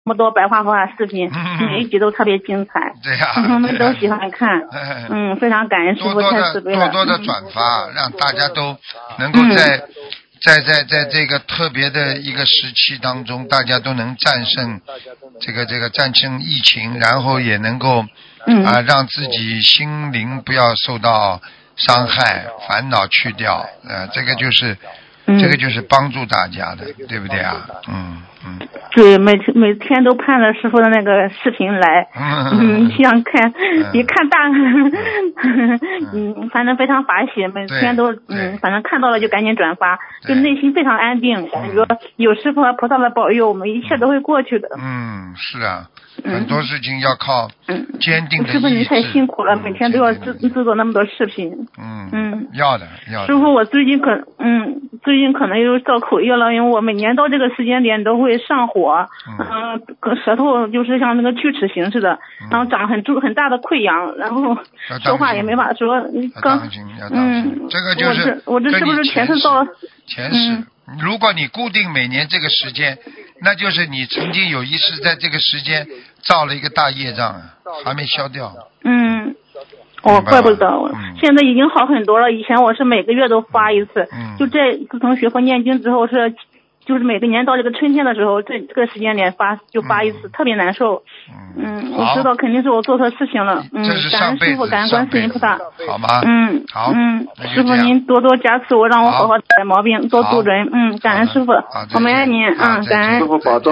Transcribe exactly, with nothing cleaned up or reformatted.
么多白话佛法视频， 嗯、 每一集都特别精彩， 对呀、啊， 我们都喜欢看。嗯，非常感恩师父太慈悲了。 多多的转发，嗯、让大家都能够在、嗯、在在在这个特别的一个时期当中，大家都能战胜这个这个战胜疫情，然后也能够、 嗯、 啊让自己心灵不要受到伤害，烦恼去掉，呃，这个就是。这个就是帮助大家的，对不对啊？嗯嗯。 对，每天每天都盼着师傅的那个视频来，嗯，想看，比看大，嗯，反正非常法喜，每天都，嗯，反正看到了就赶紧转发，就内心非常安定，感觉有师傅和菩萨的保佑，我们一切都会过去的。 嗯，是啊，很多事情要靠坚定的意志。 师傅你太辛苦了，每天都要制制作那么多视频。 嗯嗯， 要的要的。 师傅，我最近可，嗯，最近可能又造口业了，因为我每年到这个时间点都会上火，嗯，呃、舌头就是像那个锯齿形似的，然后长很很大的溃疡，然后说话也没法说。 刚嗯，这个就是我这我这是不是前世造了？ 前世、嗯，如果你固定每年这个时间，那就是你曾经有一次在这个时间造了一个大业障，还没消掉。 嗯。哦，怪不得、嗯，现在已经好很多了。以前我是每个月都发一次， 嗯、 就这自从学佛念经之后是，就是每个年到这个春天的时候，这这个时间点发就发一次， 嗯、 特别难受。 嗯， 嗯我知道肯定是我做错事情了。嗯，感恩师傅，感恩观世音菩萨。 好吗？ 嗯， 好。 嗯，师傅您多多加持我，让我好好改毛病，多度人。嗯，感恩师傅，我们爱您。嗯，感恩。 师傅保重。